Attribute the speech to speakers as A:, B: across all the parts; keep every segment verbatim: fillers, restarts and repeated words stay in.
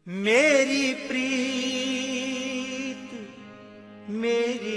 A: मेरी प्रीत मेरी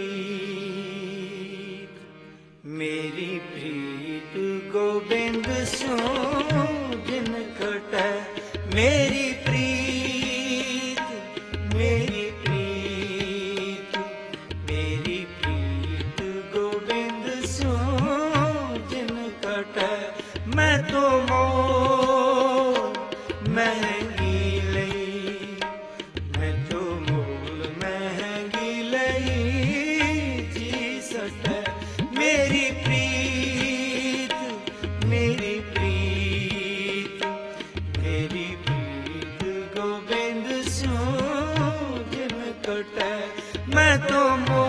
A: प्रीत मेरी प्रीत गोबिंद सो जिन कटै। मेरी प्रीत मेरी प्रीत मेरी प्रीत गोबिंद सो जिन कटै। मैं तो मोल महंगी लई मैं तो मोल महंगी लई जी सटै। मेरी प्रीत मेरी प्रीत मेरी प्रीत गोबिंद सो जिन कटै। मैं तो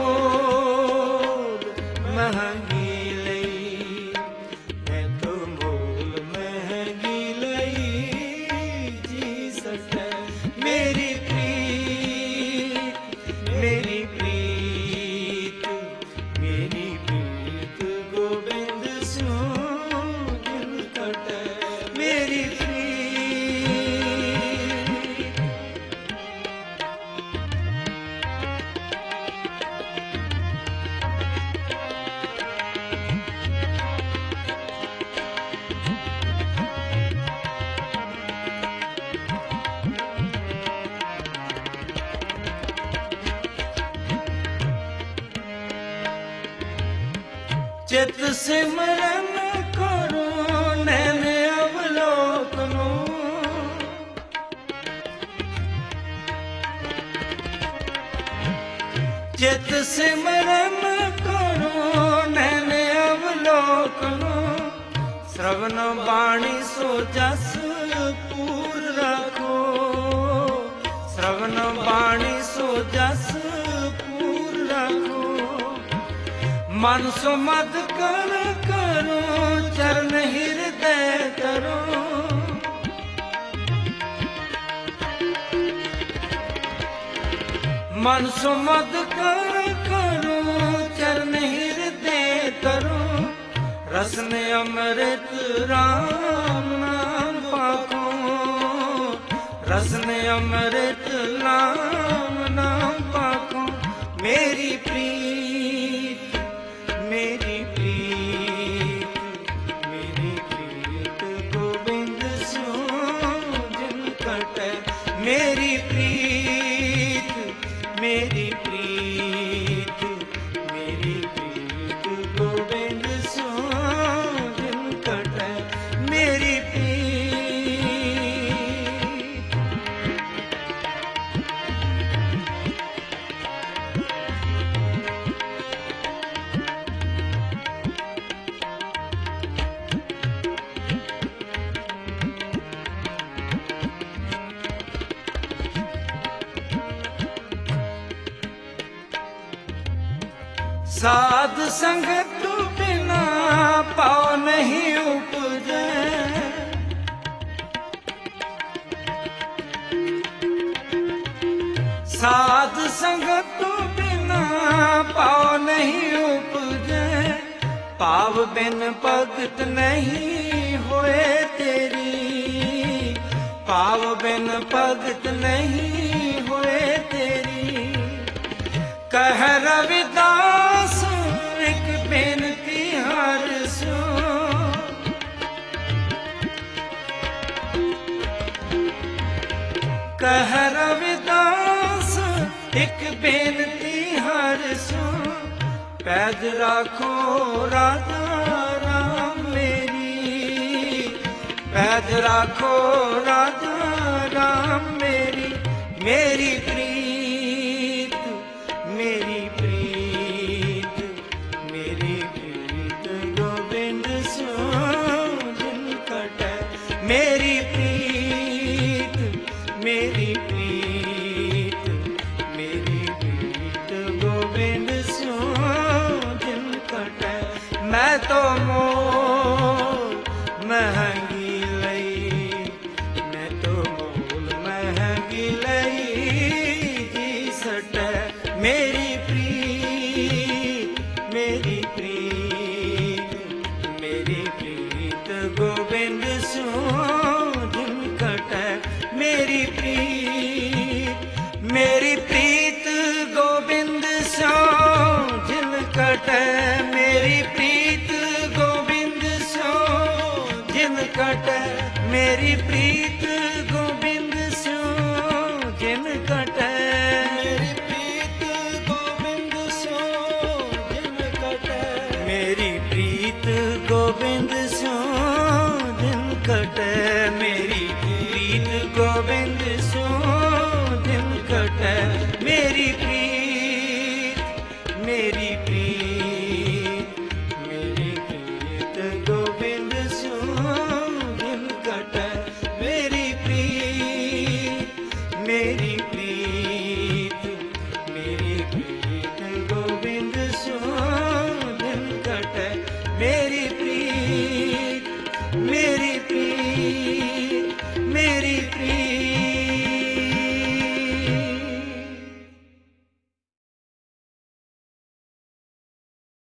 A: मोल महंगी लई मैं तो मोल महंगी लई जी सटै। मेरी प्रीत मेरी प्रीत मेरी प्रीत गोबिंद सो जिन कटै। मेरी प्रीत चित सिमरन करो नैन अवलोकनो। चित सिमरन करो नैन अवलोकनो। श्रवण बाणी सो जस पूर रखो श्रवण बाणी सो जस पूर रखो। मन सो मद कर करो चरण हृदय करो। मन सो मद कर करो चरण हृदय करो। रसन अमृत राम नाम पाको रसन अमृत राम नाम पाको। मेरी प्रीत मेरी प्रीत मेरी प्रीत गोबिंद सो जिन कटै। मेरी प्रीत मेरी प्रीत मेरी प्रीत गोबिंद सो जिन कटै। मेरी प्रीत साध संगत बिना पाओ नहीं उपजै। साध संगत बिना पाओ नहीं उपजै। पाव बिन भगत नहीं होए तेरी पाव बिन भगत नहीं होए तेरी। कह रविदास एक बेनती हर सो। कह रविदास एक बेनती हर सो। पैज राखो राजा राम मेरी पैज राखो राजा राम मेरी। मेरी प्रीत मेरी प्रीत मेरी प्रीत गोबिंद सो जिन कटै। मेरी प्रीत मेरी प्रीत मेरी प्रीत गोबिंद सो जिन कटै। मैं तो मोल महंगी लई मैं तो मोल महंगी लई जी सटै। मेरी प्रीत मेरी प्रीत मेरी प्रीत गोबिंद सो जिन कटै। मेरी प्रीत ਮੇਰੀ ਪ੍ਰੀਤ ਗੋਬਿੰਦ ਸਿਉ ਜਿਨ ਕਟੈ
B: ਮੇਰੀ ਪ੍ਰੀਤ ਗੋਬਿੰਦ ਸਿਉ ਜਿਨ ਕਟੈ
A: ਮੇਰੀ ਪ੍ਰੀਤ ਗੋਬਿੰਦ ਸਿਉ ਜਿਨ ਕਟੈ ਮੇਰੀ ਪ੍ਰੀਤ ਗੋਬਿੰਦ ਸਿਉ